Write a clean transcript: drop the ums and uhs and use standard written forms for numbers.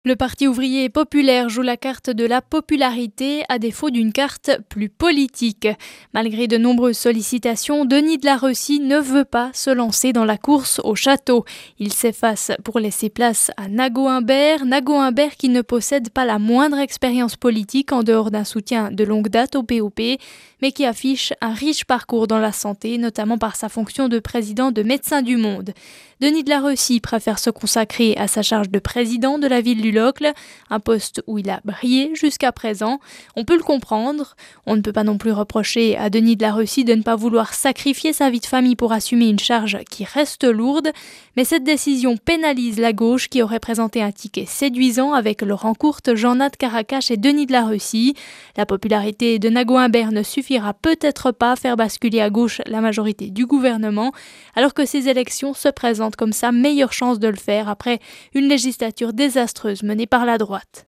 Le Parti ouvrier populaire joue la carte de la popularité à défaut d'une carte plus politique. Malgré de nombreuses sollicitations, Denis de la Reussy ne veut pas se lancer dans la course au château. Il s'efface pour laisser place à Nago Humbert qui ne possède pas la moindre expérience politique en dehors d'un soutien de longue date au POP, mais qui affiche un riche parcours dans la santé, notamment par sa fonction de président de Médecins du Monde. Denis de la Reussy préfère se consacrer à sa charge de président de la ville du Locle, un poste où il a brillé jusqu'à présent. On peut le comprendre. On ne peut pas non plus reprocher à Denis de la Reussy de ne pas vouloir sacrifier sa vie de famille pour assumer une charge qui reste lourde, mais cette décision pénalise la gauche qui aurait présenté un ticket séduisant avec Laurent Courte, Jean-Nad Caracache et Denis de la Reussy. La popularité de Nago Humbert ne suffira peut-être pas à faire basculer à gauche la majorité du gouvernement, alors que ces élections se présentent comme sa meilleure chance de le faire après une législature désastreuse menée par la droite.